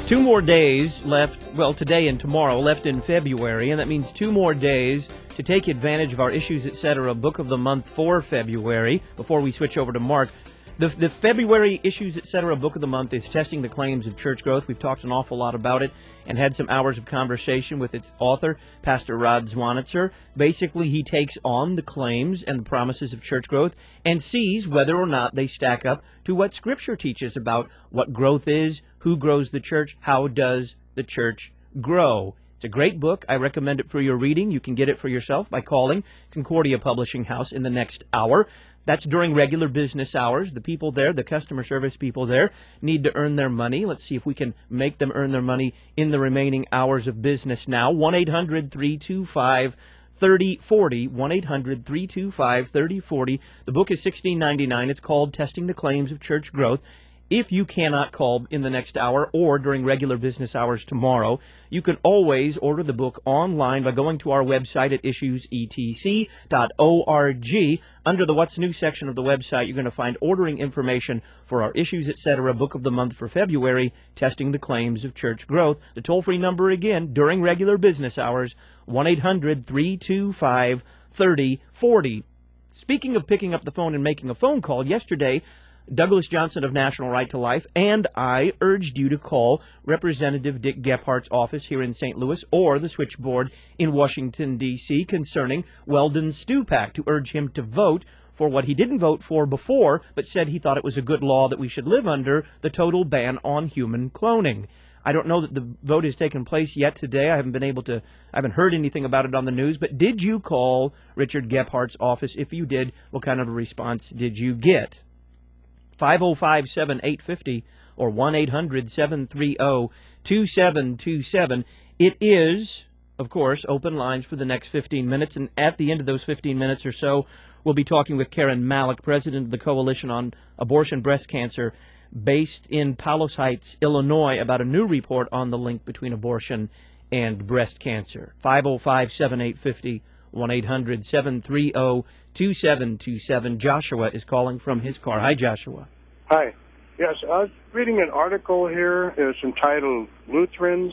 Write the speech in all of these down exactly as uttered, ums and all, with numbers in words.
Two more days left, well, today and tomorrow, left in February, and that means two more days to take advantage of our Issues Etc. Book of the Month for February before we switch over to Mark. The, the February Issues Etc. Book of the Month is Testing the Claims of Church Growth. We've talked an awful lot about it and had some hours of conversation with its author, Pastor Rod Zwanitzer. Basically, he takes on the claims and the promises of church growth and sees whether or not they stack up to what Scripture teaches about what growth is, who grows the church, how does the church grow. It's a great book. I recommend it for your reading. You can get it for yourself by calling Concordia Publishing House in the next hour. That's during regular business hours. The people there, the customer service people there, need to earn their money. Let's see if we can make them earn their money in the remaining hours of business now. one eight hundred, three two five, three oh four oh. one eight hundred, three two five, three oh four oh. The book is sixteen ninety-nine. It's called Testing the Claims of Church Growth. If you cannot call in the next hour or during regular business hours tomorrow, you can always order the book online by going to our website at issues e t c dot org. Under the What's New section of the website, you're going to find ordering information for our Issues Etc. Book of the Month for February, Testing the Claims of Church Growth. The toll-free number again, during regular business hours, one eight hundred, three two five, three oh four oh. Speaking of picking up the phone and making a phone call, yesterday, Douglas Johnson of National Right to Life and I urged you to call Representative Dick Gephardt's office here in Saint Louis or the switchboard in Washington, D C concerning Weldon Stupak to urge him to vote for what he didn't vote for before, but said he thought it was a good law that we should live under, the total ban on human cloning. I don't know that the vote has taken place yet today. I haven't been able to, I haven't heard anything about it on the news, but did you call Richard Gephardt's office? If you did, what kind of a response did you get? five oh five, seven eight five oh or one eight hundred, seven three oh, two seven two seven. It is, of course, open lines for the next fifteen minutes, and at the end of those fifteen minutes or so, we'll be talking with Karen Malik, president of the Coalition on Abortion Breast Cancer, based in Palos Heights, Illinois, about a new report on the link between abortion and breast cancer. five oh five, seven eight five oh, one eight hundred, seven three oh, two seven two seven. Joshua is calling from his car. Hi, Joshua. Hi. Yes, I was reading an article here. It's entitled Lutherans.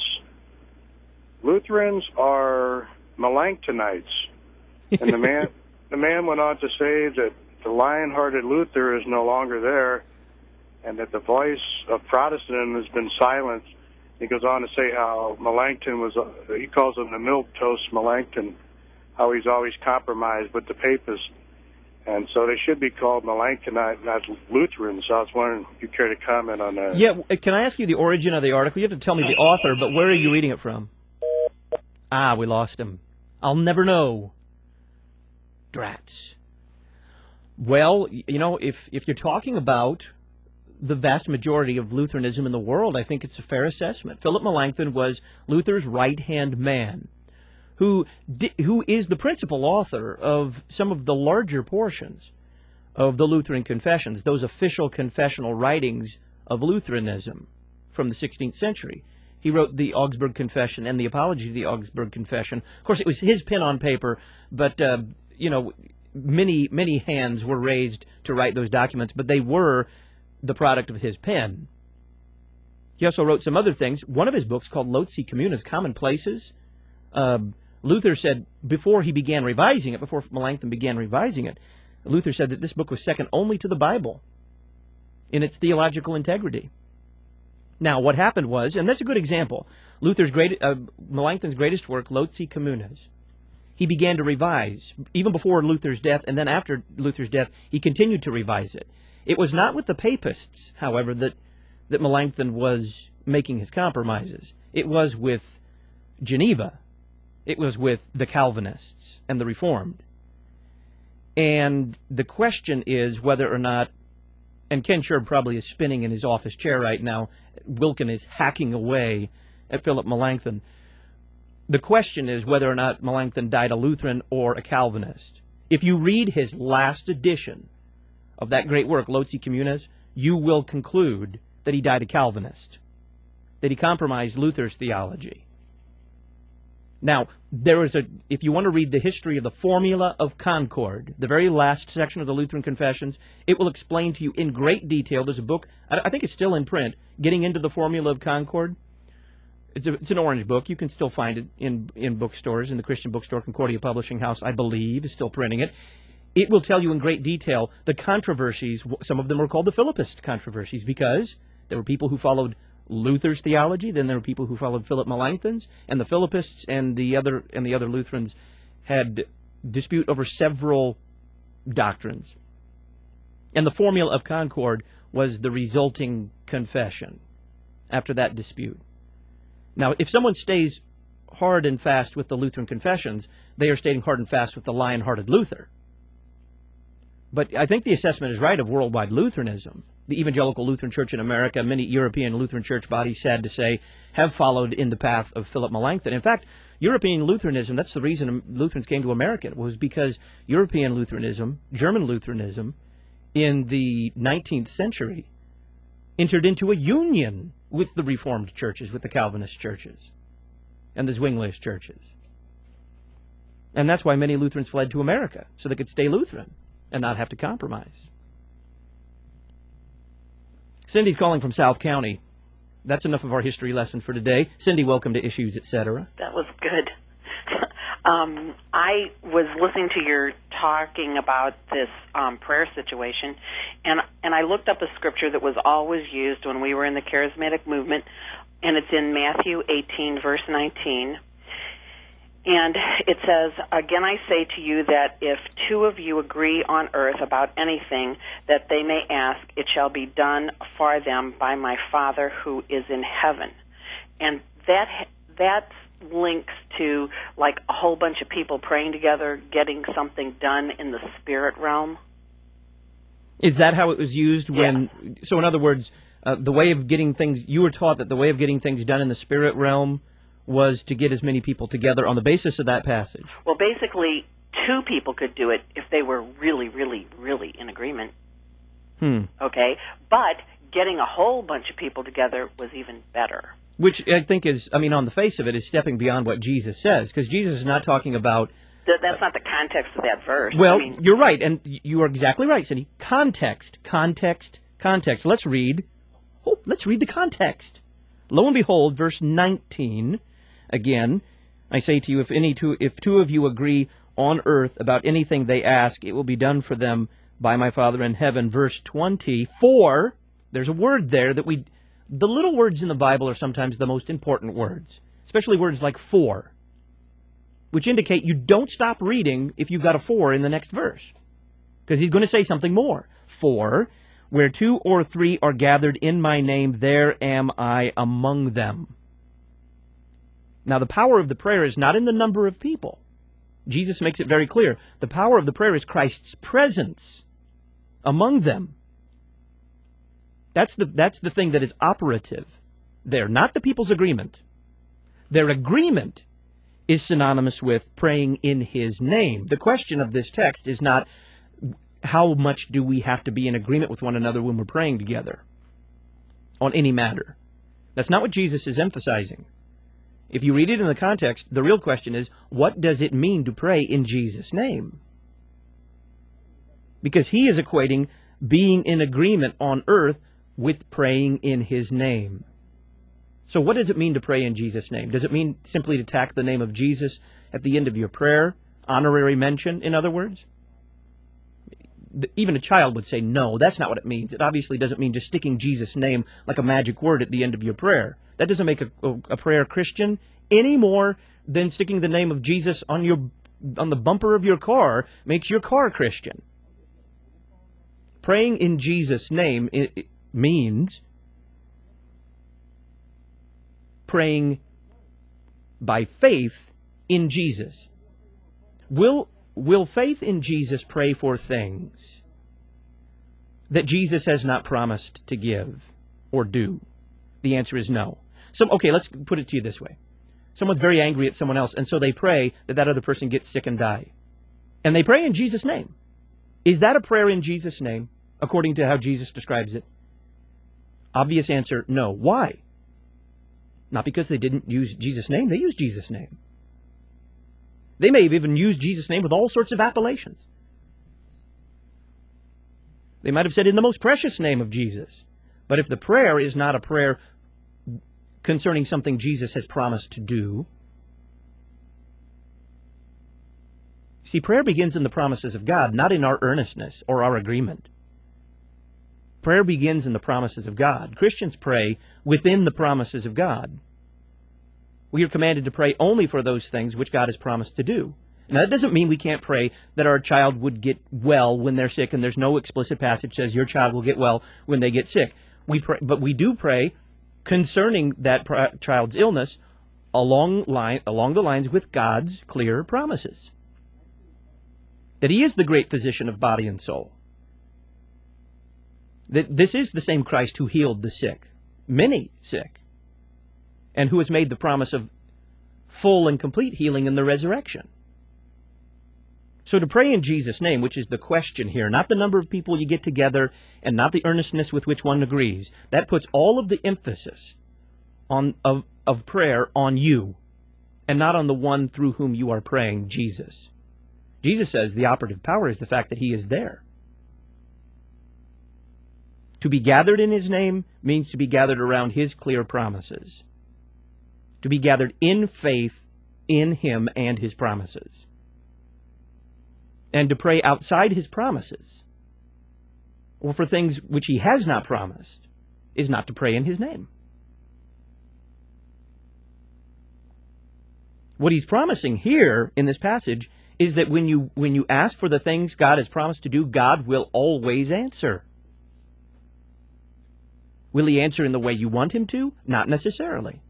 Lutherans are Melanchthonites. And the man the man went on to say that the lion-hearted Luther is no longer there and that the voice of Protestantism has been silenced. He goes on to say how Melanchthon was, uh, he calls him the milquetoast Melanchthon, how he's always compromised with the papists. And so they should be called Melanchthonite, not Lutherans. So I was wondering if you care to comment on that. Yeah, can I ask you the origin of the article? You have to tell me the author, but where are you reading it from? Ah, we lost him. I'll never know. Drats. Well, you know, if, if you're talking about the vast majority of Lutheranism in the world, I think it's a fair assessment. Philip Melanchthon was Luther's right-hand man, who di who is the principal author of some of the larger portions of the Lutheran confessions, those official confessional writings of Lutheranism from the sixteenth century. He wrote the Augsburg Confession and the Apology of the Augsburg Confession. Of course, it was his pen on paper, but, uh, you know, many, many hands were raised to write those documents, but they were the product of his pen. He also wrote some other things. One of his books, called Loci Communis, Commonplaces, uh, Luther said, before he began revising it, before Melanchthon began revising it, Luther said that this book was second only to the Bible in its theological integrity. Now, what happened was, and that's a good example, Luther's great, uh, Melanchthon's greatest work, Loci Communis, he began to revise, even before Luther's death, and then after Luther's death, he continued to revise it. It was not with the papists, however, that, that Melanchthon was making his compromises. It was with Geneva. It was with the Calvinists and the Reformed. And the question is whether or not, and Ken Sherb probably is spinning in his office chair right now, Wilkin is hacking away at Philip Melanchthon. The question is whether or not Melanchthon died a Lutheran or a Calvinist. If you read his last edition of that great work, Loci Communis, you will conclude that he died a Calvinist, that he compromised Luther's theology. Now, there is a, if you want to read the history of the Formula of Concord, the very last section of the Lutheran Confessions, it will explain to you in great detail. There's a book, I think it's still in print, Getting into the Formula of Concord. It's, a, it's an orange book. You can still find it in, in bookstores, in the Christian bookstore. Concordia Publishing House, I believe, is still printing it. It will tell you in great detail the controversies. Some of them were called the Philippist controversies because there were people who followed Luther's theology, then there were people who followed Philip Melanchthon's, and the Philippists and the other and the other Lutherans had dispute over several doctrines. And the formula of Concord was the resulting confession after that dispute. Now, if someone stays hard and fast with the Lutheran confessions, they are staying hard and fast with the lion-hearted Luther. But I think the assessment is right of worldwide Lutheranism. The Evangelical Lutheran Church in America, many European Lutheran church bodies, sad to say, have followed in the path of Philip Melanchthon. In fact, European Lutheranism, that's the reason Lutherans came to America, was because European Lutheranism, German Lutheranism, in the nineteenth century, entered into a union with the Reformed churches, with the Calvinist churches, and the Zwinglist churches. And that's why many Lutherans fled to America, so they could stay Lutheran and not have to compromise. Cindy's calling from South County. That's enough of our history lesson for today. Cindy, welcome to Issues, et cetera. That was good. um, I was listening to your talking about this um, prayer situation, and and I looked up a scripture that was always used when we were in the charismatic movement, and it's in Matthew eighteen, verse nineteen. And it says, "Again I say to you that if two of you agree on earth about anything that they may ask, it shall be done for them by my Father who is in heaven." And that that links to like a whole bunch of people praying together, getting something done in the spirit realm. Is that how it was used when... Yeah. So in other words, uh, the way of getting things... You were taught that the way of getting things done in the spirit realm was to get as many people together on the basis of that passage. Well, basically, two people could do it if they were really, really, really in agreement. Hmm. Okay? But getting a whole bunch of people together was even better. Which I think is, I mean, on the face of it, is stepping beyond what Jesus says, because Jesus is not talking about... Th- that's not the context of that verse. Well, I mean, you're right, and you are exactly right, Cindy. Context, context, context. Let's read. Oh, let's read the context. Lo and behold, verse nineteen... Again, I say to you, if any two, if two of you agree on earth about anything they ask, it will be done for them by my Father in heaven. Verse twenty, for, there's a word there that we, the little words in the Bible are sometimes the most important words, especially words like for, which indicate you don't stop reading if you've got a for in the next verse, because he's going to say something more. For, where two or three are gathered in my name, there am I among them. Now, the power of the prayer is not in the number of people. Jesus makes it very clear. The power of the prayer is Christ's presence among them. That's the, that's the thing that is operative there, not the people's agreement. Their agreement is synonymous with praying in His name. The question of this text is not how much do we have to be in agreement with one another when we're praying together on any matter. That's not what Jesus is emphasizing. If you read it in the context, the real question is, what does it mean to pray in Jesus' name? Because he is equating being in agreement on earth with praying in His name. So what does it mean to pray in Jesus' name? Does it mean simply to tack the name of Jesus at the end of your prayer? Honorary mention, in other words? Even a child would say, no, that's not what it means. It obviously doesn't mean just sticking Jesus' name like a magic word at the end of your prayer. That doesn't make a, a, a prayer Christian any more than sticking the name of Jesus on your on the bumper of your car makes your car Christian. Praying in Jesus' name it, it means praying by faith in Jesus. Will will faith in Jesus pray for things that Jesus has not promised to give or do? The answer is no. So, okay, let's put it to you this way. Someone's very angry at someone else, and so they pray that that other person gets sick and die. And they pray in Jesus' name. Is that a prayer in Jesus' name, according to how Jesus describes it? Obvious answer, no. Why? Not because they didn't use Jesus' name. They used Jesus' name. They may have even used Jesus' name with all sorts of appellations. They might have said, in the most precious name of Jesus. But if the prayer is not a prayer concerning something Jesus has promised to do. See, prayer begins in the promises of God, not in our earnestness or our agreement. Prayer begins in the promises of God. Christians pray within the promises of God. We are commanded to pray only for those things which God has promised to do. Now, that doesn't mean we can't pray that our child would get well when they're sick, and there's no explicit passage that says your child will get well when they get sick. We pray, but we do pray concerning that pr- child's illness along line along the lines with God's clear promises. That He is the great physician of body and soul. That this is the same Christ who healed the sick, many sick, and who has made the promise of full and complete healing in the resurrection. So to pray in Jesus' name, which is the question here, not the number of people you get together and not the earnestness with which one agrees, that puts all of the emphasis on of, of prayer on you and not on the one through whom you are praying, Jesus. Jesus says the operative power is the fact that He is there. To be gathered in His name means to be gathered around His clear promises. To be gathered in faith in Him and His promises. And to pray outside His promises, or for things which He has not promised, is not to pray in His name. What He's promising here in this passage is that when you when you ask for the things God has promised to do, God will always answer. Will He answer in the way you want Him to? Not necessarily.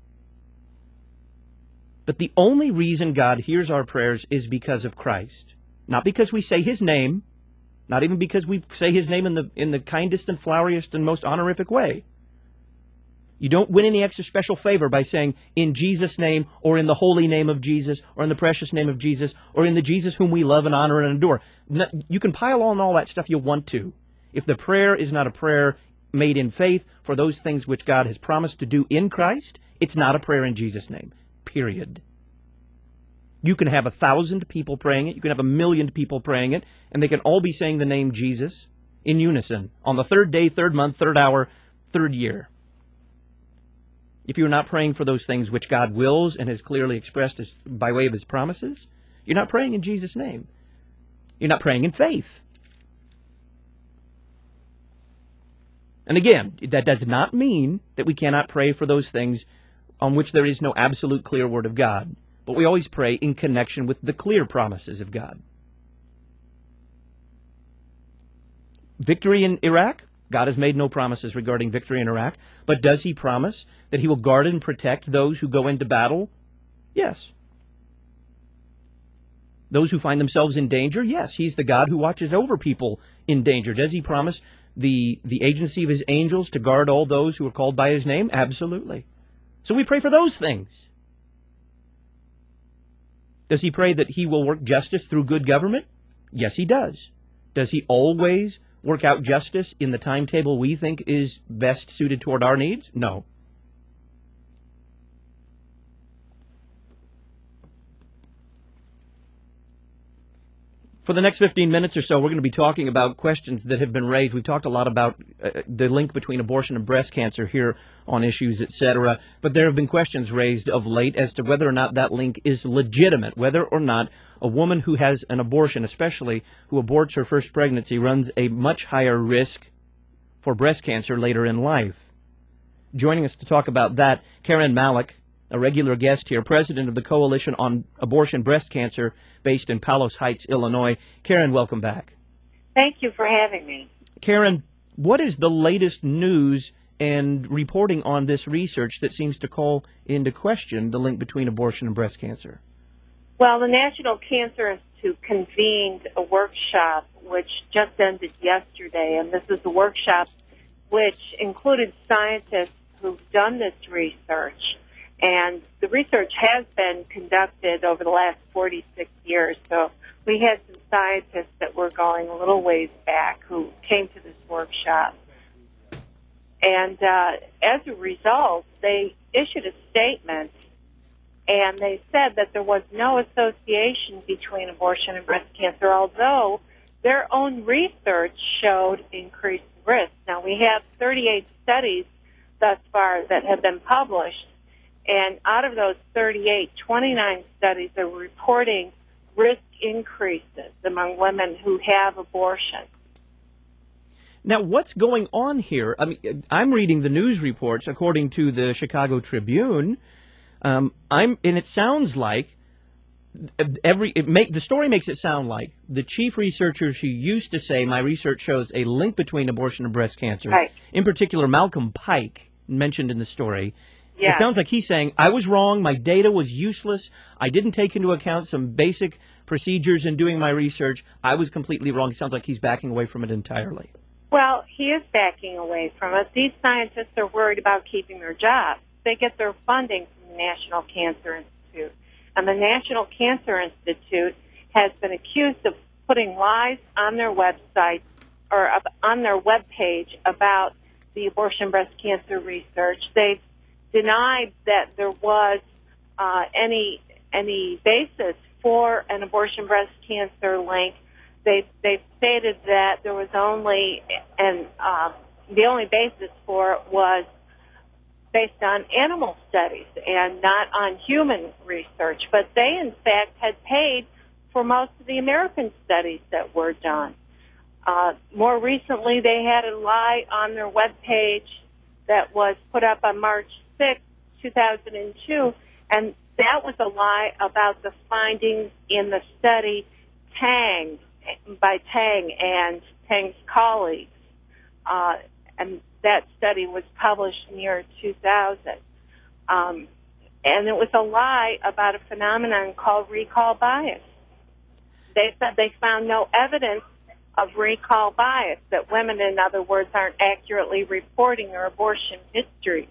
But the only reason God hears our prayers is because of Christ. Not because we say His name, not even because we say His name in the in the kindest and floweriest and most honorific way. You don't win any extra special favor by saying, in Jesus' name, or in the holy name of Jesus, or in the precious name of Jesus, or in the Jesus whom we love and honor and adore. You can pile on all that stuff you want to. If the prayer is not a prayer made in faith for those things which God has promised to do in Christ, it's not a prayer in Jesus' name, period. You can have a thousand people praying it, you can have a million people praying it, and they can all be saying the name Jesus in unison on the third day, third month, third hour, third year. If you're not praying for those things which God wills and has clearly expressed as, by way of His promises, you're not praying in Jesus' name. You're not praying in faith. And again, that does not mean that we cannot pray for those things on which there is no absolute clear word of God. But we always pray in connection with the clear promises of God. Victory in Iraq? God has made no promises regarding victory in Iraq. But does He promise that He will guard and protect those who go into battle? Yes. Those who find themselves in danger? Yes. He's the God who watches over people in danger. Does He promise the, the agency of His angels to guard all those who are called by His name? Absolutely. So we pray for those things. Does He pray that He will work justice through good government? Yes, He does. Does He always work out justice in the timetable we think is best suited toward our needs? No. For the next fifteen minutes or so, we're going to be talking about questions that have been raised. We've talked a lot about uh, the link between abortion and breast cancer here on Issues, et cetera. But there have been questions raised of late as to whether or not that link is legitimate, whether or not a woman who has an abortion, especially who aborts her first pregnancy, runs a much higher risk for breast cancer later in life. Joining us to talk about that, Karen Malik, a regular guest here, president of the Coalition on Abortion Breast Cancer, based in Palos Heights, Illinois. Karen, welcome back. Thank you for having me. Karen, what is the latest news and reporting on this research that seems to call into question the link between abortion and breast cancer? Well, the National Cancer Institute convened a workshop which just ended yesterday, and this is a workshop which included scientists who've done this research. And the research has been conducted over the last forty-six years. So we had some scientists that were going a little ways back who came to this workshop. And uh, as a result, they issued a statement, and they said that there was no association between abortion and breast cancer, although their own research showed increased risk. Now, we have thirty-eight studies thus far that have been published, And out of those thirty-eight, twenty-nine studies are reporting risk increases among women who have abortions. Now, what's going on here? I mean, I'm reading the news reports according to the Chicago Tribune. Um, I'm, and it sounds like every it make the story makes it sound like the chief researchers who used to say my research shows a link between abortion and breast cancer, right. in particular Malcolm Pike, mentioned in the story. Yes. It sounds like he's saying, I was wrong, my data was useless, I didn't take into account some basic procedures in doing my research, I was completely wrong. It sounds like he's backing away from it entirely. Well, he is backing away from it. These scientists are worried about keeping their jobs. They get their funding from the National Cancer Institute. And the National Cancer Institute has been accused of putting lies on their website or on their webpage about the abortion breast cancer research. They've denied that there was uh, any any basis for an abortion breast cancer link. They've, they've stated that there was only, and uh, the only basis for it was based on animal studies and not on human research. But they, in fact, had paid for most of the American studies that were done. Uh, more recently, they had a lie on their webpage that was put up on March sixth, two thousand two, and that was a lie about the findings in the study Tang, by Tang and Tang's colleagues. Uh, and that study was published in the year two thousand. Um, and it was a lie about a phenomenon called recall bias. They said they found no evidence of recall bias, that women, in other words, aren't accurately reporting their abortion history.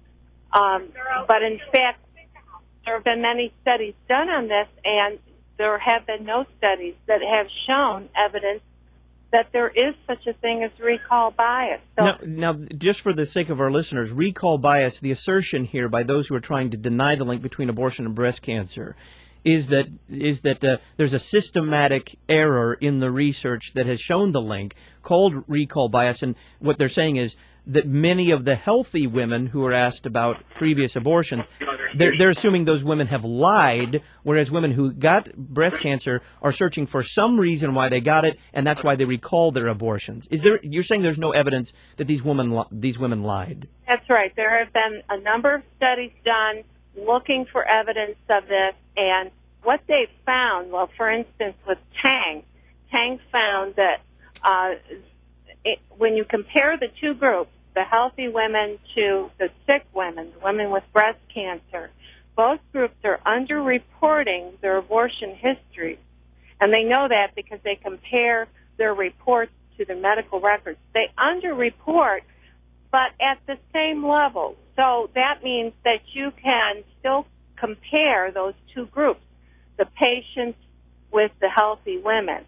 Um, but in fact, there have been many studies done on this, and there have been no studies that have shown evidence that there is such a thing as recall bias. So, now, now, just for the sake of our listeners, recall bias, the assertion here by those who are trying to deny the link between abortion and breast cancer, is that is that uh, there's a systematic error in the research that has shown the link called recall bias, and what they're saying is that many of the healthy women who are asked about previous abortions, they're, they're assuming those women have lied, whereas women who got breast cancer are searching for some reason why they got it, and that's why they recall their abortions. Is there? You're saying there's no evidence that these women these women lied? That's right. There have been a number of studies done looking for evidence of this, and what they've found, well, for instance, with Tang, Tang found that uh, it, when you compare the two groups, the healthy women to the sick women, the women with breast cancer, both groups are underreporting their abortion histories. And they know that because they compare their reports to the medical records. They underreport, but at the same level. So that means that you can still compare those two groups, the patients with the healthy women.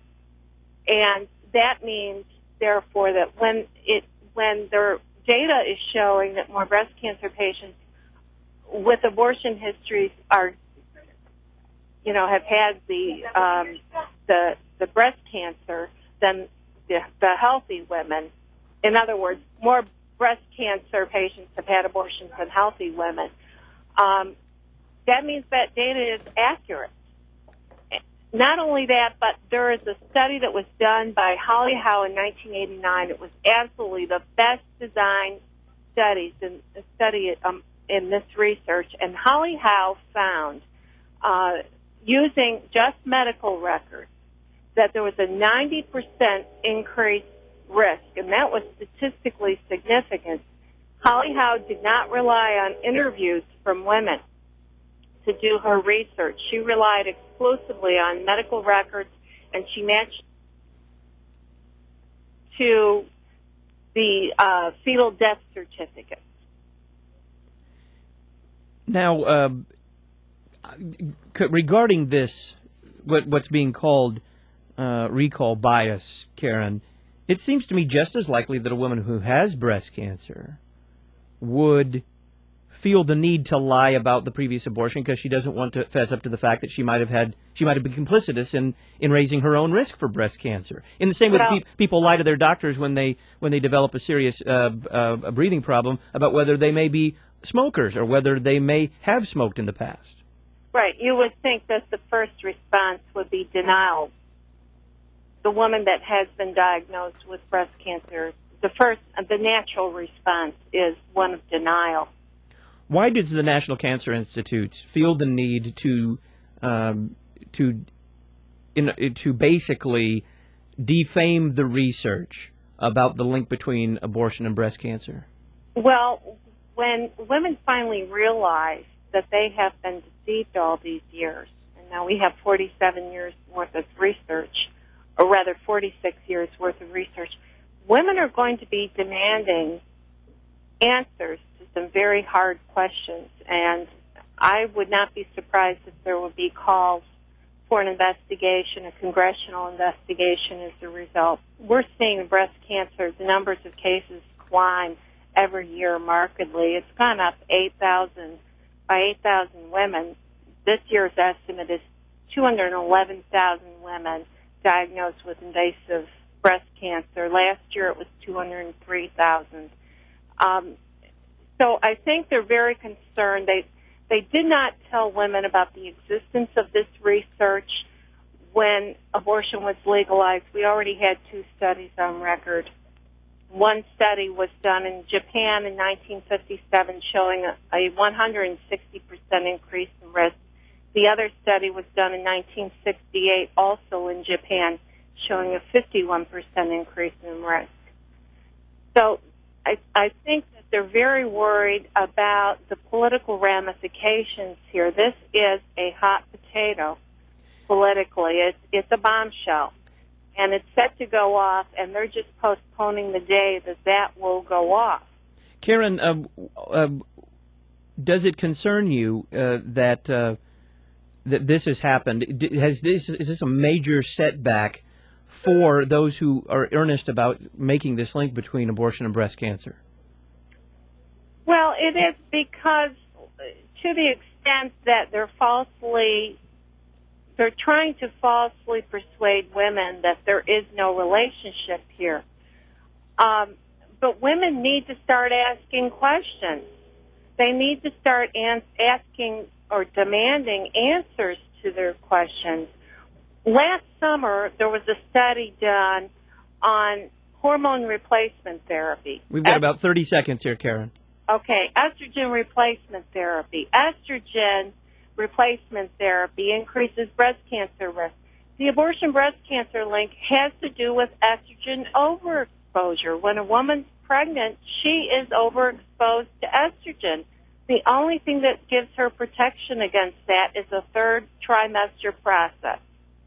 And that means, therefore, that when it when their data is showing that more breast cancer patients with abortion histories are, you know, have had the um, the the breast cancer than the, the healthy women. In other words, more breast cancer patients have had abortions than healthy women. Um, that means that data is accurate. Not only that, but there is a study that was done by Holly Howe in nineteen eighty-nine. It was absolutely the best designed studies in study um, in this research. And Holly Howe found, uh, using just medical records, that there was a ninety percent increased risk, and that was statistically significant. Holly Howe did not rely on interviews from women to do her research. She relied exclusively on medical records, and she matched to the uh, fetal death certificates. Now, uh, regarding this, what, what's being called uh, recall bias, Karen, it seems to me just as likely that a woman who has breast cancer would feel the need to lie about the previous abortion because she doesn't want to fess up to the fact that she might have had, she might have been complicitous in, in raising her own risk for breast cancer. In the same way that pe- people lie to their doctors when they when they develop a serious uh, uh, breathing problem about whether they may be smokers or whether they may have smoked in the past. Right. You would think that the first response would be denial. The woman that has been diagnosed with breast cancer, the first, the natural response is one of denial. Why does the National Cancer Institute feel the need to um, to in, to basically defame the research about the link between abortion and breast cancer? Well, when women finally realize that they have been deceived all these years, and now we have forty-seven years worth of research, or rather forty-six years worth of research, women are going to be demanding answers to some very hard questions, and I would not be surprised if there would be calls for an investigation, a congressional investigation as a result. We're seeing breast cancer, the numbers of cases climb every year markedly. It's gone up eight thousand by eight thousand women. This year's estimate is two hundred eleven thousand women diagnosed with invasive breast cancer. Last year it was two hundred three thousand. Um, so I think they're very concerned. They they did not tell women about the existence of this research when abortion was legalized. We already had two studies on record. One study was done in Japan in nineteen fifty-seven showing a, a one hundred sixty percent increase in risk. The other study was done in nineteen sixty-eight, also in Japan, showing a fifty-one percent increase in risk. So I, I think that they're very worried about the political ramifications here. This is a hot potato politically. It's, it's a bombshell, and it's set to go off, and they're just postponing the day that that will go off. Karen, uh, uh, does it concern you uh, that uh, that this has happened? Has this is this a major setback for those who are earnest about making this link between abortion and breast cancer? Well, it is because to the extent that they're falsely, they're trying to falsely persuade women that there is no relationship here. Um, but women need to start asking questions. They need to start an- asking or demanding answers to their questions. Last summer, there was a study done on hormone replacement therapy. We've got Est- about thirty seconds here, Karen. Okay, estrogen replacement therapy. Estrogen replacement therapy increases breast cancer risk. The abortion breast cancer link has to do with estrogen overexposure. When a woman's pregnant, she is overexposed to estrogen. The only thing that gives her protection against that is a third trimester process.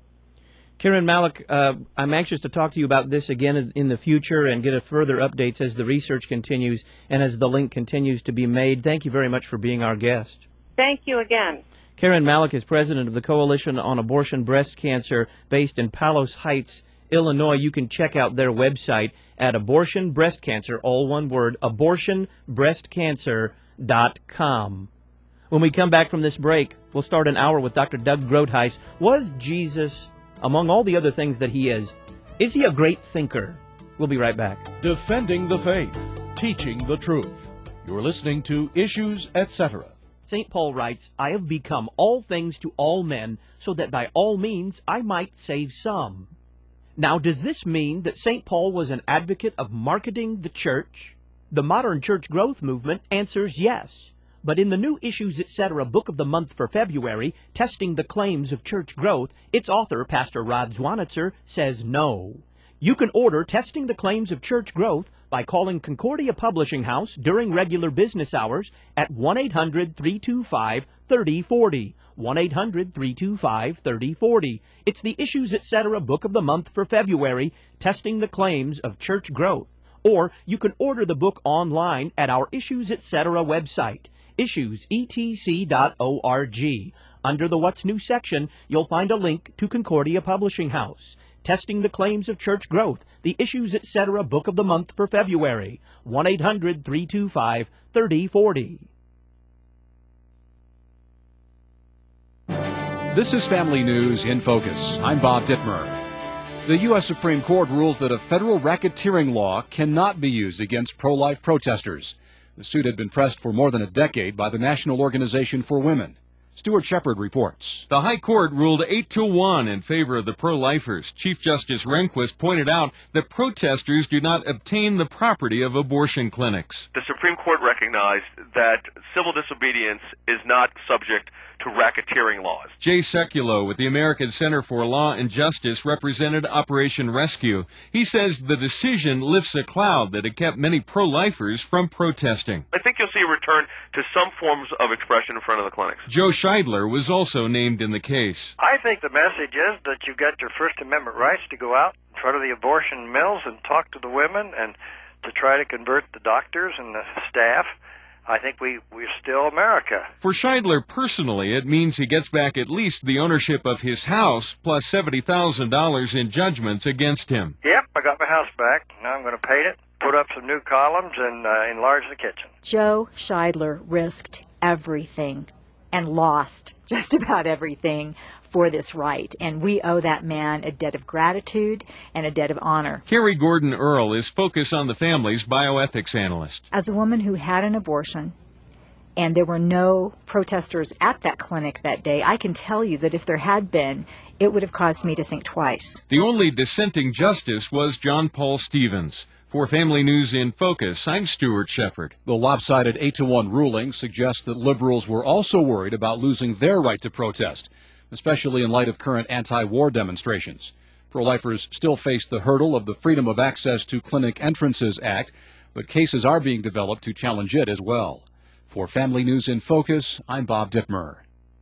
Karen Malik, uh, I'm anxious to talk to you about this again in, in the future and get a further updates as the research continues and as the link continues to be made. Thank you very much for being our guest. Thank you again. Karen Malik is president of the Coalition on Abortion Breast Cancer based in Palos Heights, Illinois. You can check out their website at abortion breast cancer, all one word, abortion breast cancer dot com. When we come back from this break, we'll start an hour with Doctor Doug Groothuis. Was Jesus, among all the other things that he is, is he a great thinker? We'll be right back. Defending the faith, teaching the truth. You're listening to Issues, et cetera. Saint Paul writes, I have become all things to all men, so that by all means I might save some. Now, does this mean that Saint Paul was an advocate of marketing the church? The modern church growth movement answers yes. But in the new Issues, et cetera book of the month for February, Testing the Claims of Church Growth, its author, Pastor Rod Zwanitzer, says no. You can order Testing the Claims of Church Growth by calling Concordia Publishing House during regular business hours at one eight hundred, three two five, three oh four oh, one eight hundred, three two five, three oh four oh. It's the Issues, et cetera book of the month for February, Testing the Claims of Church Growth. Or you can order the book online at our Issues, et cetera website, issues e t c dot org. Under the What's New section, you'll find a link to Concordia Publishing House. Testing the Claims of Church Growth, the Issues, et cetera book of the month for February, one eight hundred, three two five, three oh four oh. This is Family News in Focus. I'm Bob Dittmer. The U S Supreme Court rules that a federal racketeering law cannot be used against pro-life protesters. The suit had been pressed for more than a decade by the National Organization for Women. Stuart Shepard reports. The High Court ruled eight to one in favor of the pro-lifers. Chief Justice Rehnquist pointed out that protesters do not obtain the property of abortion clinics. The Supreme Court recognized that civil disobedience is not subject to racketeering laws. Jay Sekulow with the American Center for Law and Justice represented Operation Rescue. He says the decision lifts a cloud that had kept many pro-lifers from protesting. I think you'll see a return to some forms of expression in front of the clinics. Joe Scheidler was also named in the case. I think the message is that you've got your First Amendment rights to go out in front of the abortion mills and talk to the women and to try to convert the doctors and the staff. I think we, we're still America. For Scheidler personally, it means he gets back at least the ownership of his house plus seventy thousand dollars in judgments against him. Yep, I got my house back. Now I'm going to paint it, put up some new columns, and uh, enlarge the kitchen. Joe Scheidler risked everything and lost just about everything for this right, and we owe that man a debt of gratitude and a debt of honor. Carrie Gordon Earl is Focus on the Family's bioethics analyst. As a woman who had an abortion, and there were no protesters at that clinic that day, I can tell you that if there had been, it would have caused me to think twice. The only dissenting justice was John Paul Stevens. For Family News in Focus, I'm Stuart Shepard. The lopsided eight to one ruling suggests that liberals were also worried about losing their right to protest, especially in light of current anti-war demonstrations. Pro-lifers still face the hurdle of the Freedom of Access to Clinic Entrances Act, but cases are being developed to challenge it as well. For Family News in Focus, I'm Bob Dittmer.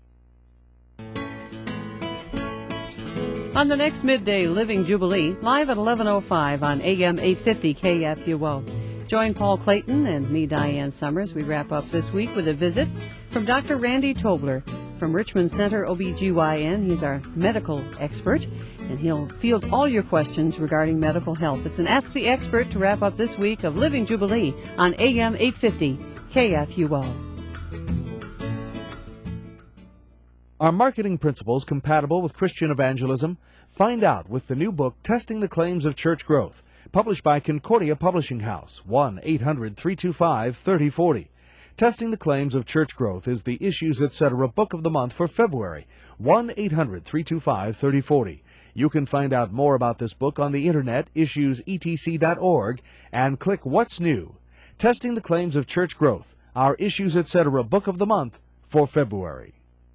On the next Midday Living Jubilee, live at eleven oh five on A M eight fifty K F U O. Join Paul Clayton and me, Diane Summers. We wrap up this week with a visit from Doctor Randy Tobler from Richmond Center O B G Y N. He's our medical expert, and he'll field all your questions regarding medical health. It's an Ask the Expert to wrap up this week of Living Jubilee on A M eight fifty K F U O. Are marketing principles compatible with Christian evangelism? Find out with the new book, Testing the Claims of Church Growth, published by Concordia Publishing House, one eight hundred, three two five, three oh four oh. Testing the Claims of Church Growth is the Issues Etc. Book of the Month for February, one eight hundred, three two five, three oh four oh. You can find out more about this book on the internet, issues e t c dot org, and click What's New. Testing the Claims of Church Growth, our Issues Etc. Book of the Month for February.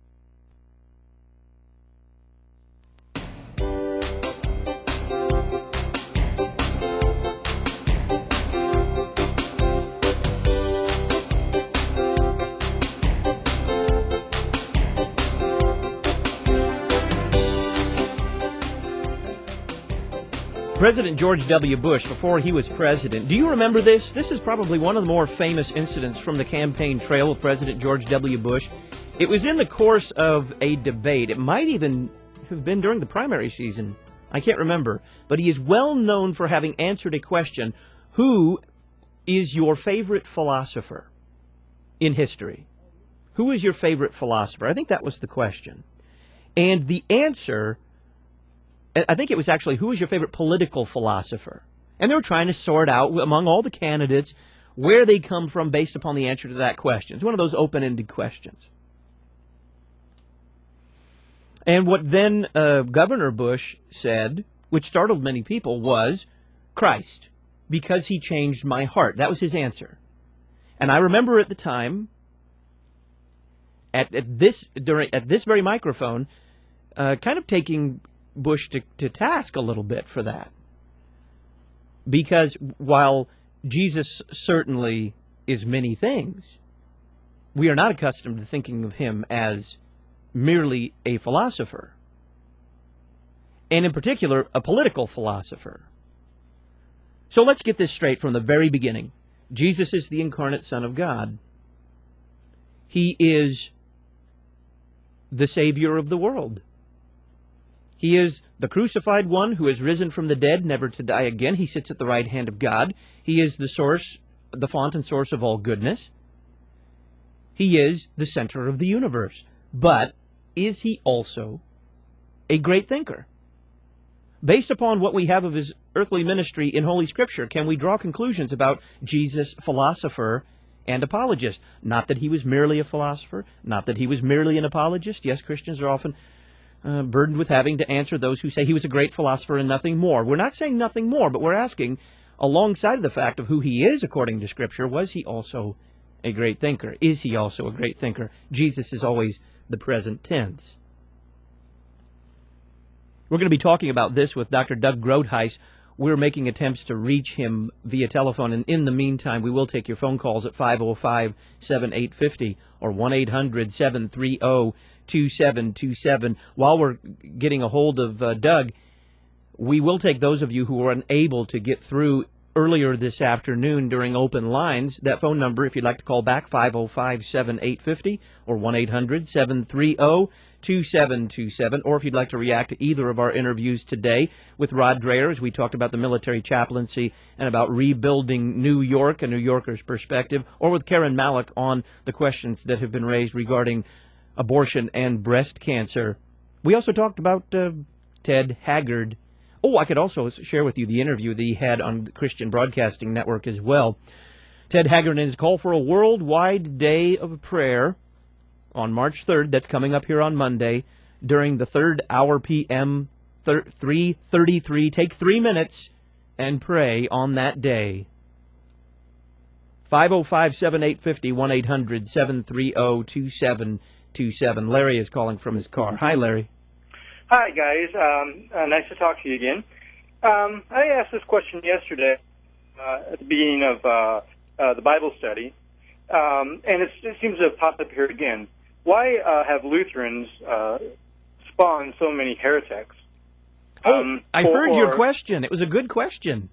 President George W. Bush, before he was president, do you remember this? This is probably one of the more famous incidents from the campaign trail of President George W. Bush. It was in the course of a debate. It might even have been during the primary season. I can't remember. But he is well known for having answered a question, who is your favorite philosopher in history? Who is your favorite philosopher? I think that was the question. And the answer, I think it was actually, who is your favorite political philosopher? And they were trying to sort out among all the candidates where they come from based upon the answer to that question. It's one of those open-ended questions. And what then uh, Governor Bush said, which startled many people, was Christ, because he changed my heart. That was his answer. And I remember at the time, at, at this during at this very microphone, uh, kind of taking Bush to, to task a little bit for that. Because while Jesus certainly is many things, we are not accustomed to thinking of him as merely a philosopher. And in particular, a political philosopher. So let's get this straight from the very beginning. Jesus is the incarnate Son of God. He is the Savior of the world. He is the crucified one who has risen from the dead, never to die again. He sits at the right hand of God. He is the source, the font and source of all goodness. He is the center of the universe. But is he also a great thinker? Based upon what we have of his earthly ministry in Holy Scripture, can we draw conclusions about Jesus, philosopher, and apologist. Not that he was merely a philosopher, not that he was merely an apologist. Yes, Christians are often uh, burdened with having to answer those who say he was a great philosopher and nothing more. We're not saying nothing more, but we're asking, alongside of the fact of who he is according to Scripture, was he also a great thinker? Is he also a great thinker? Jesus is always the present tense. We're going to be talking about this with Doctor Doug Groothuis. We're making attempts to reach him via telephone, and in the meantime, we will take your phone calls at five oh five, seven eight five oh or one eight hundred, seven three oh, two seven two seven. While we're getting a hold of uh, Doug, we will take those of you who were unable to get through earlier this afternoon during open lines. That phone number, if you'd like to call back, five oh five, seven eight five oh or one eight hundred, seven three oh, two seven two seven, or if you'd like to react to either of our interviews today with Rod Dreher, as we talked about the military chaplaincy and about rebuilding New York, a New Yorker's perspective, or with Karen Malik on the questions that have been raised regarding abortion and breast cancer. We also talked about uh, Ted Haggard. Oh, I could also share with you the interview that he had on the Christian Broadcasting Network as well. Ted Haggard and his call for a worldwide day of prayer on March third. That's coming up here on Monday during the third hour P M three thirty-three. Take three minutes and pray on that day. five oh five, seven eight five oh, one eight hundred, seven three oh, two seven two seven. Larry is calling from his car. Hi, Larry. Hi, guys. Um, uh, nice to talk to you again. Um, I asked this question yesterday uh, at the beginning of uh, uh, the Bible study, um, and it's, it seems to have popped up here again. Why uh, have Lutherans uh, spawned so many heretics? Um, oh, I or, heard your question. It was a good question.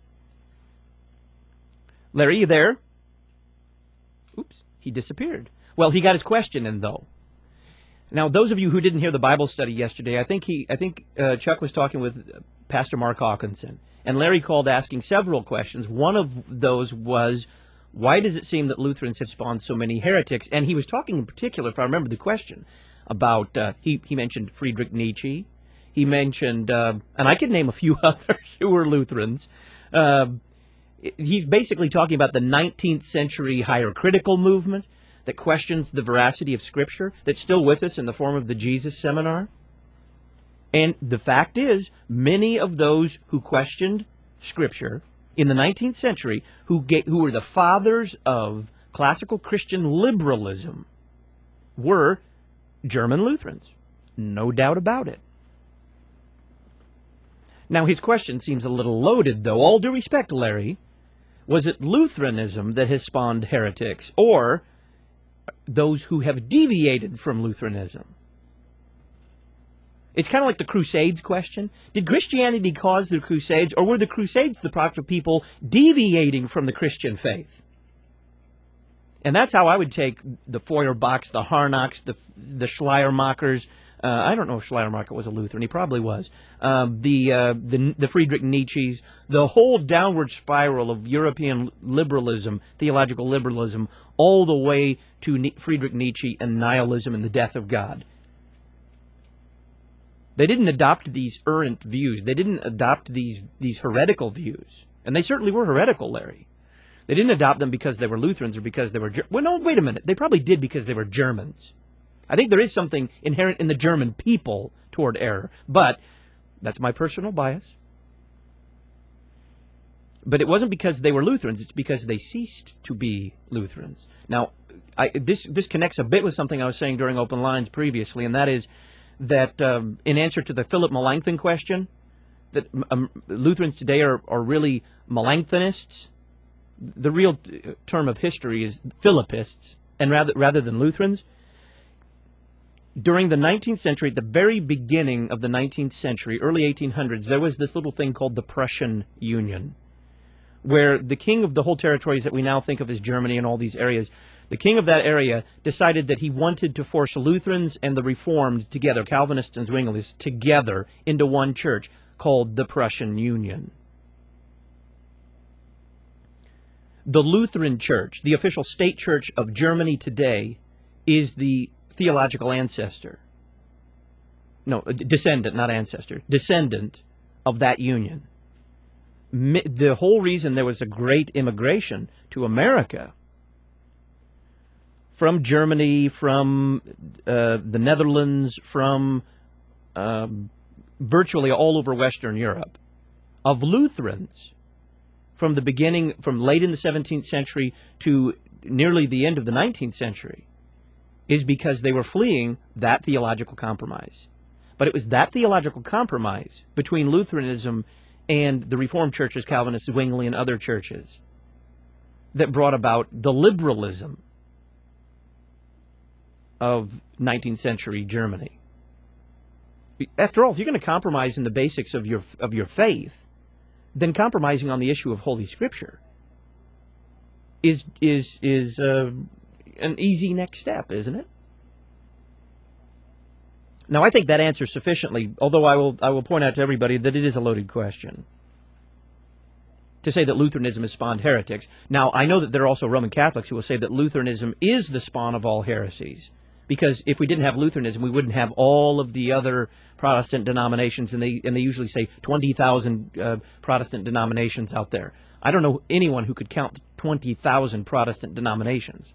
Larry, you there? Oops, he disappeared. Well, he got his question in, though. Now, those of you who didn't hear the Bible study yesterday, I think he, I think uh, Chuck was talking with Pastor Mark Hawkinson, and Larry called asking several questions. One of those was, why does it seem that Lutherans have spawned so many heretics? And he was talking in particular, if I remember the question, about, uh, he, he mentioned Friedrich Nietzsche. He mentioned, uh, and I could name a few others who were Lutherans. Uh, he's basically talking about the nineteenth century higher critical movement that questions the veracity of Scripture, that's still with us in the form of the Jesus Seminar. And the fact is, many of those who questioned Scripture in the nineteenth century, who, get, who were the fathers of classical Christian liberalism, were German Lutherans. No doubt about it. Now, his question seems a little loaded, though. All due respect, Larry, was it Lutheranism that has spawned heretics, or those who have deviated from Lutheranism? It's kind of like the Crusades question. Did Christianity cause the Crusades, or were the Crusades the product of people deviating from the Christian faith? And that's how I would take the Feuerbachs, the Harnacks, the, the Schleiermachers. Uh, I don't know if Schleiermacher was a Lutheran. He probably was. Um, the, uh, the the Friedrich Nietzsche's, the whole downward spiral of European liberalism, theological liberalism, all the way to Ni- Friedrich Nietzsche and nihilism and the death of God. They didn't adopt these errant views. They didn't adopt these these heretical views. And they certainly were heretical, Larry. They didn't adopt them because they were Lutherans or because they were... Ger- well, no, wait a minute. They probably did because they were Germans. I think there is something inherent in the German people toward error, but that's my personal bias. But it wasn't because they were Lutherans, it's because they ceased to be Lutherans. Now, I, this this connects a bit with something I was saying during Open Lines previously, and that is that um, in answer to the Philip Melanchthon question, that um, Lutherans today are, are really Melanchthonists. The real term of history is Philippists, and rather rather than Lutherans. During the nineteenth century, at the very beginning of the nineteenth century, early eighteen hundreds, there was this little thing called the Prussian Union, where the king of the whole territories that we now think of as Germany and all these areas, the king of that area decided that he wanted to force Lutherans and the Reformed together, Calvinists and Zwinglists, together into one church called the Prussian Union. The Lutheran Church, the official state church of Germany today, is the theological ancestor, no, descendant, not ancestor, descendant of that union. The whole reason there was a great immigration to America from Germany, from uh, the Netherlands, from uh, virtually all over Western Europe, of Lutherans from the beginning, from late in the seventeenth century to nearly the end of the nineteenth century, is because they were fleeing that theological compromise. But it was that theological compromise between Lutheranism and the Reformed churches, Calvinists, Zwingli, and other churches, that brought about the liberalism of nineteenth century Germany. After all, if you're going to compromise in the basics of your of your faith, then compromising on the issue of Holy Scripture is is is uh, an easy next step, isn't it? Now, I think that answers sufficiently, although I will I will point out to everybody that it is a loaded question to say that Lutheranism has spawned heretics. Now, I know that there are also Roman Catholics who will say that Lutheranism is the spawn of all heresies, because if we didn't have Lutheranism, we wouldn't have all of the other Protestant denominations, and they and they usually say twenty thousand uh, Protestant denominations out there. I don't know anyone who could count twenty thousand Protestant denominations.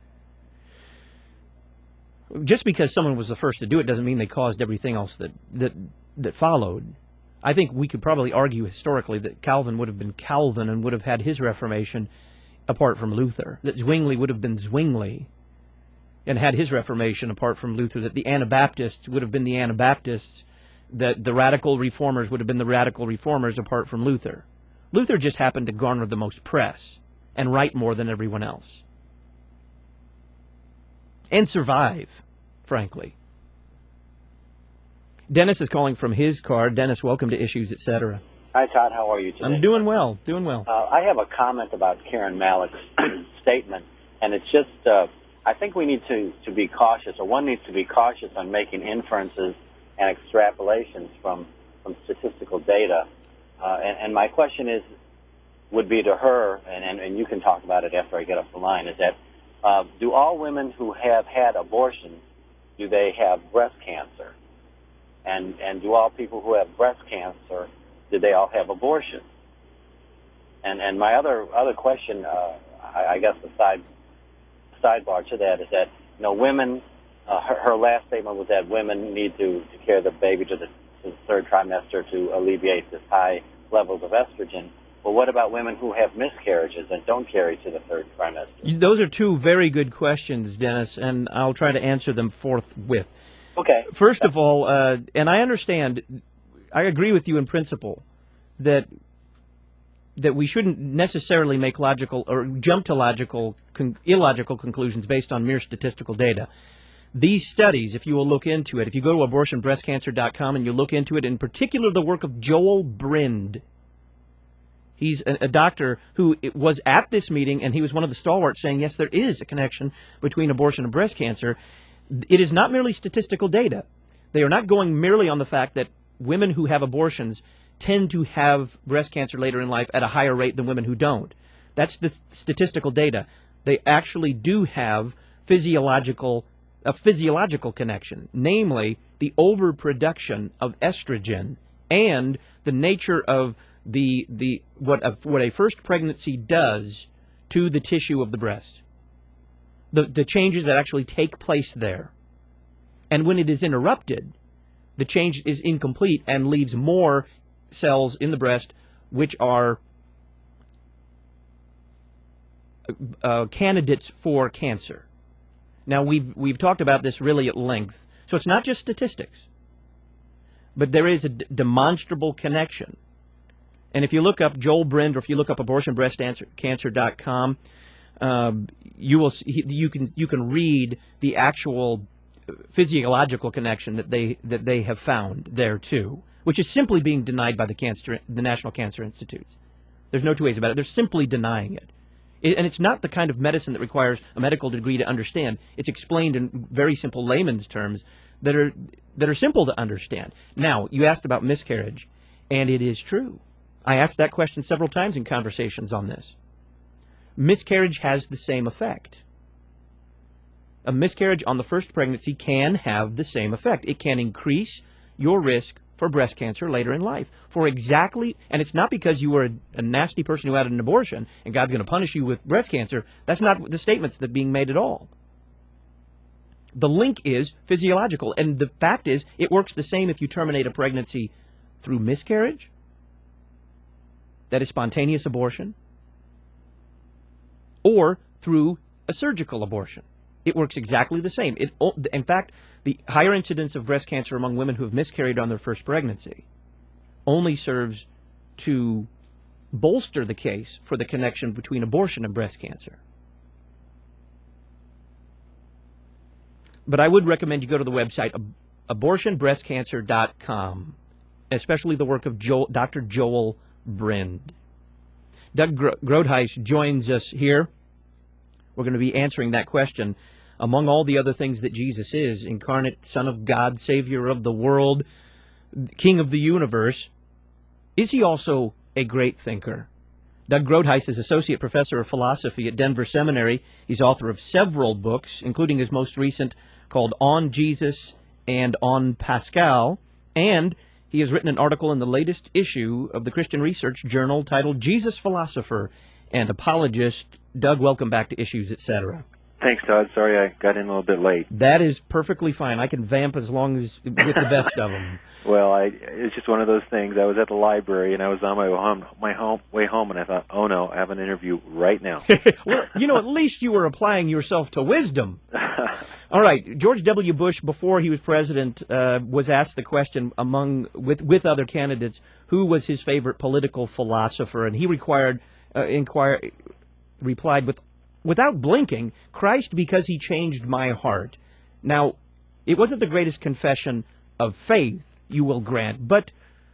Just because someone was the first to do it doesn't mean they caused everything else that that that followed. I think we could probably argue historically that Calvin would have been Calvin and would have had his Reformation apart from Luther, that Zwingli would have been Zwingli and had his Reformation apart from Luther, that the Anabaptists would have been the Anabaptists, that the Radical Reformers would have been the Radical Reformers apart from Luther. Luther just happened to garner the most press and write more than everyone else. And survive, frankly. Dennis is calling from his car. Dennis, welcome to Issues, et cetera. Hi, Todd. How are you today? I'm doing well, doing well. Uh, I have a comment about Karen Malick's statement, and it's just, uh, I think we need to, to be cautious, or one needs to be cautious on making inferences and extrapolations from, from statistical data. Uh, and, and my question is, would be to her, and, and, and you can talk about it after I get off the line, is that uh, do all women who have had abortions, do they have breast cancer? And and do all people who have breast cancer, do they all have abortions? And and my other other question, uh, I, I guess the side sidebar to that is that, you know, women, uh, her, her last statement was that women need to, to carry the baby to the, to the third trimester to alleviate this high levels of estrogen. But what about women who have miscarriages and don't carry to the third trimester? Those are two very good questions, Dennis, and I'll try to answer them forthwith. Okay. First of all, uh, and I understand, I agree with you in principle that that we shouldn't necessarily make logical or jump to logical, con illogical conclusions based on mere statistical data. These studies, if you will look into it, if you go to abortion breast cancer dot com and you look into it, in particular the work of Joel Brind, he's a, a doctor who was at this meeting, and he was one of the stalwarts saying, yes, there is a connection between abortion and breast cancer. It is not merely statistical data. They are not going merely on the fact that women who have abortions tend to have breast cancer later in life at a higher rate than women who don't. That's the statistical data. They actually do have physiological a physiological connection, namely the overproduction of estrogen and the nature of the the what a, what a first pregnancy does to the tissue of the breast. The, the changes that actually take place there. And when it is interrupted, the change is incomplete and leaves more cells in the breast which are uh, candidates for cancer. Now, we've, we've talked about this really at length. So it's not just statistics, but there is a d demonstrable connection. And if you look up Joel Brind, or if you look up abortion breast cancer dot com, Um, you will see, you can you can read the actual physiological connection that they that they have found there too, which is simply being denied by the cancer the National Cancer Institute. There's no two ways about it. They're simply denying it. it, and it's not the kind of medicine that requires a medical degree to understand. It's explained in very simple layman's terms that are that are simple to understand. Now, you asked about miscarriage, and it is true. I asked that question several times in conversations on this. Miscarriage has the same effect. A miscarriage on the first pregnancy can have the same effect. It can increase your risk for breast cancer later in life. For exactly, and it's not because you were a, a nasty person who had an abortion and God's going to punish you with breast cancer. That's not the statements that are being made at all. The link is physiological, and the fact is it works the same if you terminate a pregnancy through miscarriage, that is spontaneous abortion, or through a surgical abortion. It works exactly the same. It, in fact, the higher incidence of breast cancer among women who have miscarried on their first pregnancy only serves to bolster the case for the connection between abortion and breast cancer. But I would recommend you go to the website abortion breast cancer dot com, especially the work of Joel, Doctor Joel Brind. Doug Groothuis joins us here. We're going to be answering that question. Among all the other things that Jesus is, incarnate Son of God, Savior of the world, King of the universe, is he also a great thinker? Doug Groothuis is Associate Professor of Philosophy at Denver Seminary. He's author of several books, including his most recent called On Jesus and On Pascal, and he has written an article in the latest issue of the Christian Research Journal titled Jesus Philosopher and Apologist. Doug, welcome back to Issues, et cetera. Thanks, Todd. Sorry I got in a little bit late. That is perfectly fine. I can vamp as long as with the best of them. Well, I, it's just one of those things. I was at the library, and I was on my home, my home, way home, and I thought, oh, no, I have an interview right now. Well, you know, at least you were applying yourself to wisdom. All right. George W. Bush, before he was president, uh, was asked the question among with, with other candidates, who was his favorite political philosopher, and he required, uh, inquire, replied with, without blinking, Christ, because he changed my heart. Now, it wasn't the greatest confession of faith, you will grant, but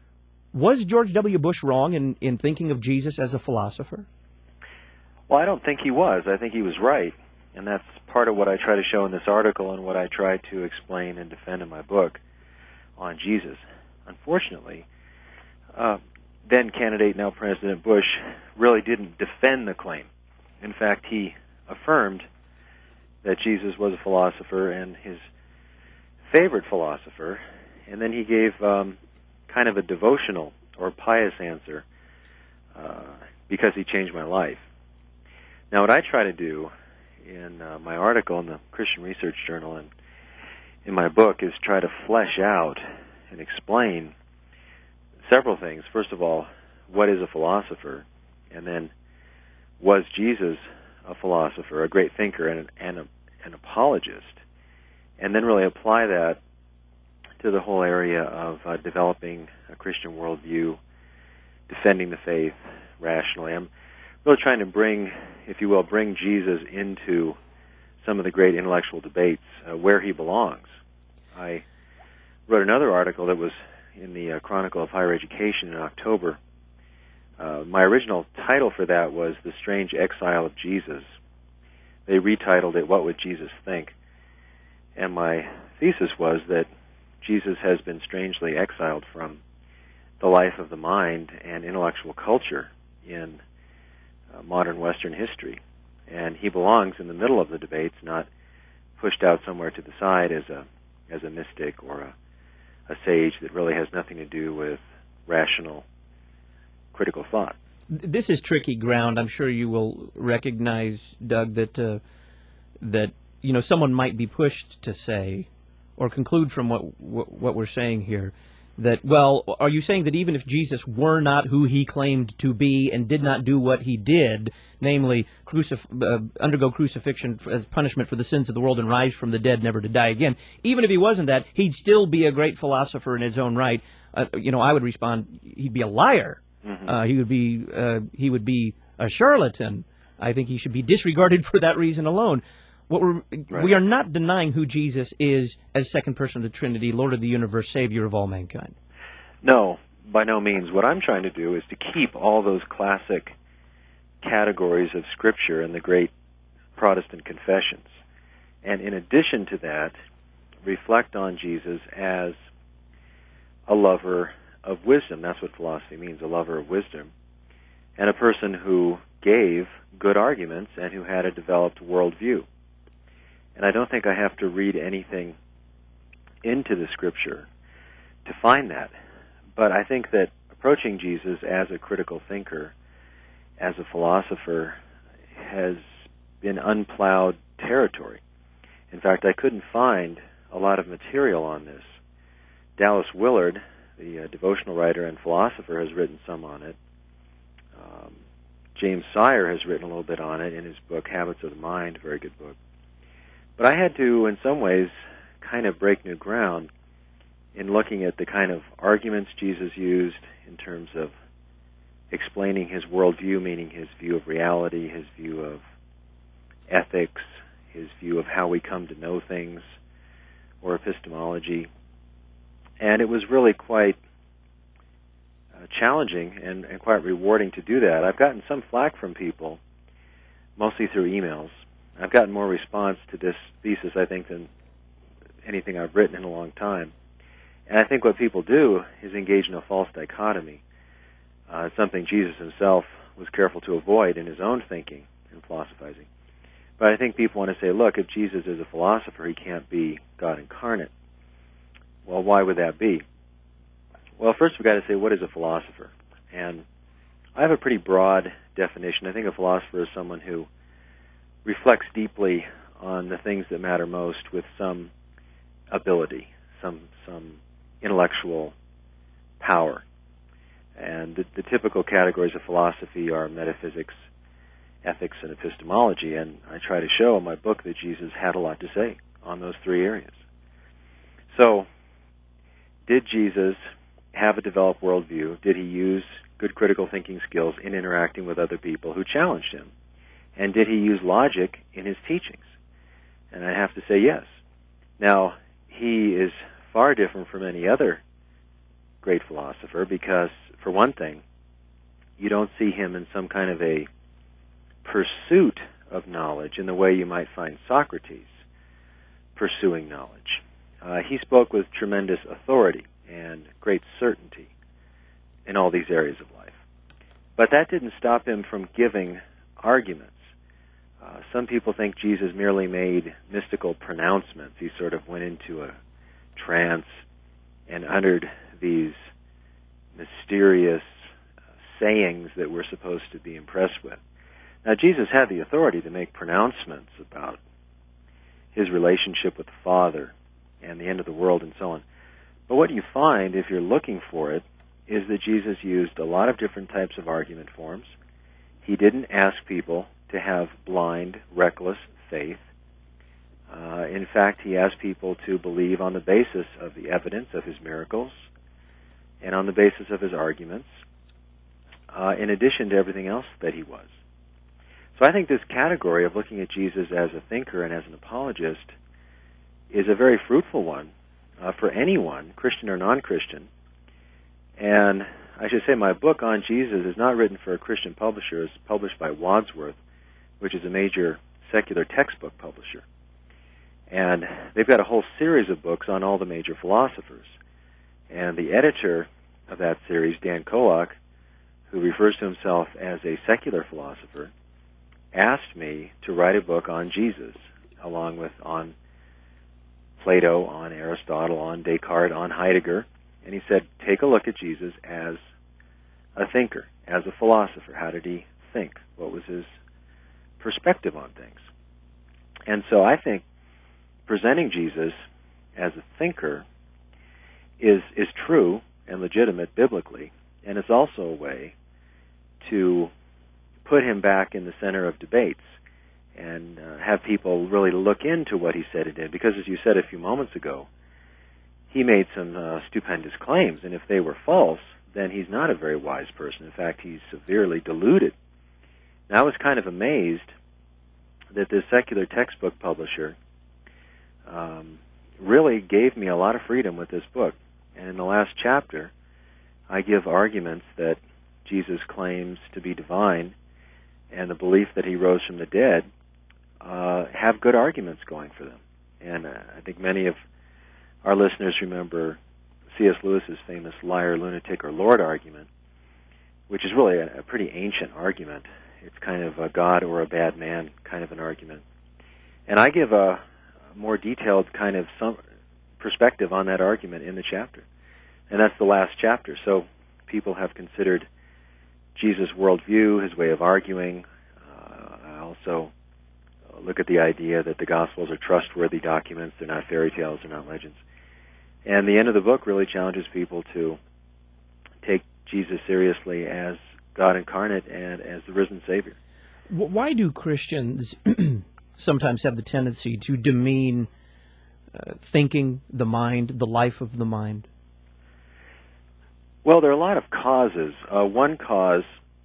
was George W. Bush wrong in, in thinking of Jesus as a philosopher? Well, I don't think he was. I think he was right, and that's part of what I try to show in this article and what I try to explain and defend in my book on Jesus. Unfortunately, uh, then candidate, now President Bush, really didn't defend the claim. In fact, he affirmed that Jesus was a philosopher and his favorite philosopher, and then he gave um, kind of a devotional or pious answer uh, because he changed my life. Now, what I try to do in uh, my article in the Christian Research Journal and in my book is try to flesh out and explain several things. First of all, what is a philosopher? And then, was Jesus a philosopher, a great thinker, and an, and a, an apologist? And then really apply that to the whole area of uh, developing a Christian worldview, defending the faith rationally. I'm really trying to bring, if you will, bring Jesus into some of the great intellectual debates uh, where he belongs. I wrote another article that was in the uh, Chronicle of Higher Education in October. Uh, my original title for that was The Strange Exile of Jesus. They retitled it, What Would Jesus Think? And my thesis was that Jesus has been strangely exiled from the life of the mind and intellectual culture in uh, modern Western history. And he belongs in the middle of the debates, not pushed out somewhere to the side as a as a mystic or a, a sage that really has nothing to do with rational critical thought. This is tricky ground. I'm sure you will recognize, Doug, that uh, that you know someone might be pushed to say or conclude from what, what what we're saying here that, well, are you saying that even if Jesus were not who he claimed to be and did not do what he did, namely crucif- uh, undergo crucifixion as punishment for the sins of the world and rise from the dead never to die again, even if he wasn't that, he'd still be a great philosopher in his own right? Uh, you know, I would respond, he'd be a liar. Mm-hmm. Uh, he would be uh, he would be a charlatan. I think he should be disregarded for that reason alone. What we're, right. We are not denying who Jesus is as second person of the Trinity, Lord of the universe, Savior of all mankind. No, by no means. What I'm trying to do is to keep all those classic categories of Scripture and the great Protestant confessions. And in addition to that, reflect on Jesus as a lover of wisdom. That's what philosophy means, a lover of wisdom. And a person who gave good arguments and who had a developed worldview. And I don't think I have to read anything into the Scripture to find that. But I think that approaching Jesus as a critical thinker, as a philosopher, has been unplowed territory. In fact, I couldn't find a lot of material on this. Dallas Willard, the uh, devotional writer and philosopher, has written some on it. Um, James Sire has written a little bit on it in his book, Habits of the Mind, a very good book. But I had to, in some ways, kind of break new ground in looking at the kind of arguments Jesus used in terms of explaining his worldview, meaning his view of reality, his view of ethics, his view of how we come to know things, or epistemology. And it was really quite uh, challenging and, and quite rewarding to do that. I've gotten some flack from people, mostly through emails. I've gotten more response to this thesis, I think, than anything I've written in a long time. And I think what people do is engage in a false dichotomy. Uh, it's something Jesus himself was careful to avoid in his own thinking and philosophizing. But I think people want to say, look, if Jesus is a philosopher, he can't be God incarnate. Well, why would that be? Well, first we've got to say, what is a philosopher? And I have a pretty broad definition. I think a philosopher is someone who reflects deeply on the things that matter most with some ability, some some intellectual power. And the, the typical categories of philosophy are metaphysics, ethics, and epistemology. And I try to show in my book that Jesus had a lot to say on those three areas. So, did Jesus have a developed worldview? Did he use good critical thinking skills in interacting with other people who challenged him? And did he use logic in his teachings? And I have to say yes. Now, he is far different from any other great philosopher because, for one thing, you don't see him in some kind of a pursuit of knowledge in the way you might find Socrates pursuing knowledge. Uh, he spoke with tremendous authority and great certainty in all these areas of life. But that didn't stop him from giving arguments. Uh, some people think Jesus merely made mystical pronouncements. He sort of went into a trance and uttered these mysterious uh, sayings that we're supposed to be impressed with. Now, Jesus had the authority to make pronouncements about his relationship with the Father and the end of the world and so on. But what you find, if you're looking for it, is that Jesus used a lot of different types of argument forms. He didn't ask people to have blind, reckless faith. Uh, in fact, he asked people to believe on the basis of the evidence of his miracles and on the basis of his arguments, uh, in addition to everything else that he was. So I think this category of looking at Jesus as a thinker and as an apologist is a very fruitful one uh, for anyone, Christian or non-Christian. And I should say my book on Jesus is not written for a Christian publisher. It's published by Wadsworth, which is a major secular textbook publisher. And they've got a whole series of books on all the major philosophers. And the editor of that series, Dan Kolak, who refers to himself as a secular philosopher, asked me to write a book on Jesus, along with on Plato, on Aristotle, on Descartes, on Heidegger. And he said, take a look at Jesus as a thinker, as a philosopher. How did he think? What was his perspective on things? And so I think presenting Jesus as a thinker is is true and legitimate biblically, and it's also a way to put him back in the center of debates and uh, have people really look into what he said and did. Because as you said a few moments ago, he made some uh, stupendous claims, and if they were false, then he's not a very wise person. In fact, he's severely deluded. And I was kind of amazed that this secular textbook publisher um, really gave me a lot of freedom with this book. And in the last chapter, I give arguments that Jesus claims to be divine and the belief that he rose from the dead uh, have good arguments going for them. And uh, I think many of our listeners remember C S Lewis's famous liar, lunatic, or Lord argument, which is really a, a pretty ancient argument. It's kind of a God or a bad man kind of an argument. And I give a, a more detailed kind of some perspective on that argument in the chapter. And that's the last chapter. So people have considered Jesus' worldview, his way of arguing. Uh, I also look at the idea that the Gospels are trustworthy documents, they're not fairy tales, they're not legends. And the end of the book really challenges people to take Jesus seriously as God incarnate and as the risen Savior. Why do Christians sometimes have the tendency to demean uh, thinking, the mind, the life of the mind? Well, there are a lot of causes. Uh, one cause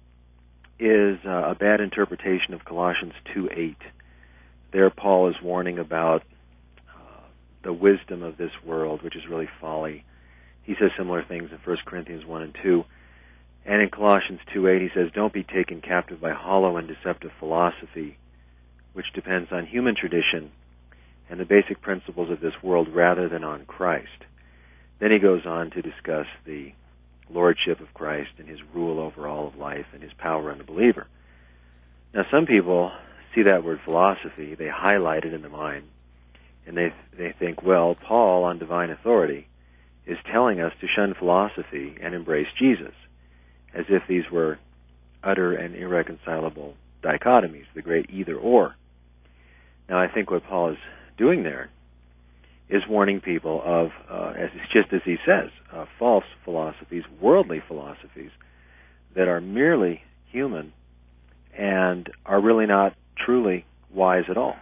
is uh, a bad interpretation of Colossians two eight. There Paul is warning about uh, the wisdom of this world, which is really folly. He says similar things in First Corinthians one and two. And in Colossians two eight he says, don't be taken captive by hollow and deceptive philosophy, which depends on human tradition and the basic principles of this world rather than on Christ. Then he goes on to discuss the lordship of Christ and his rule over all of life and his power on the believer. Now, some people see that word philosophy, they highlight it in the mind, and they they think, well, Paul on divine authority is telling us to shun philosophy and embrace Jesus, as if these were utter and irreconcilable dichotomies, the great either-or. Now, I think what Paul is doing there is warning people of, uh, as just as he says, uh, false philosophies, worldly philosophies that are merely human and are really not truly wise at all.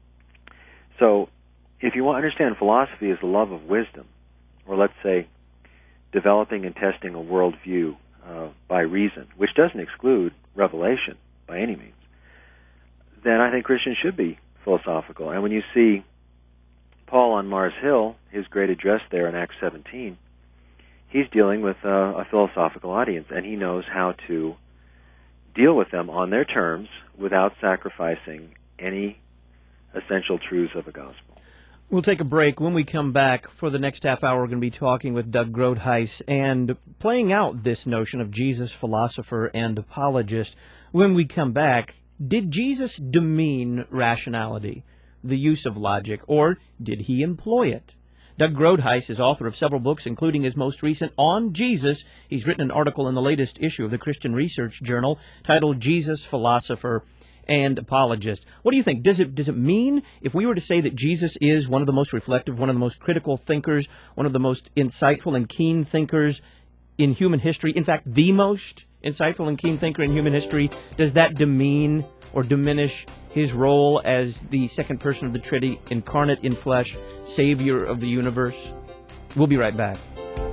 So, if you want to understand philosophy as the love of wisdom, or let's say developing and testing a worldview uh, by reason, which doesn't exclude revelation by any means, then I think Christians should be philosophical. And when you see Paul on Mars Hill, his great address there in Acts seventeen, he's dealing with a, a philosophical audience, and he knows how to deal with them on their terms without sacrificing any essential truths of the gospel. We'll take a break. When we come back for the next half hour, we're going to be talking with Doug Groothuis and playing out this notion of Jesus, philosopher and apologist. When we come back, did Jesus demean rationality, the use of logic, or did he employ it? Doug Groothuis is author of several books, including his most recent, On Jesus. He's written an article in the latest issue of the Christian Research Journal titled Jesus, Philosopher and Apologist. What do you think? Does it does it mean, if we were to say that Jesus is one of the most reflective, one of the most critical thinkers, one of the most insightful and keen thinkers in human history, in fact, the most insightful and keen thinker in human history, does that demean or diminish his role as the second person of the Trinity, incarnate in flesh, Savior of the universe? We'll be right back.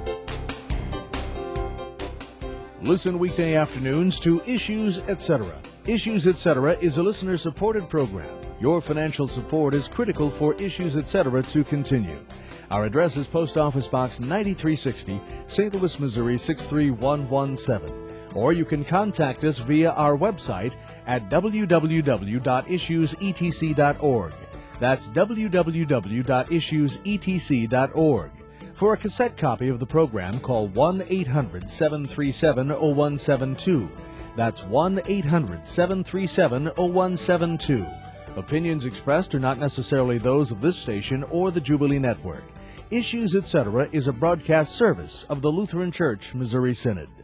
Listen weekday afternoons to Issues, et cetera. Issues, et cetera is a listener-supported program. Your financial support is critical for Issues, et cetera to continue. Our address is Post Office Box ninety-three sixty, Saint Louis, Missouri six three one one seven. Or you can contact us via our website at w w w dot issues e t c dot org. That's w w w dot issues e t c dot org. For a cassette copy of the program, call one eight hundred seven three seven zero one seven two. That's one eight hundred seven three seven zero one seven two. Opinions expressed are not necessarily those of this station or the Jubilee Network. Issues, et cetera is a broadcast service of the Lutheran Church Missouri Synod.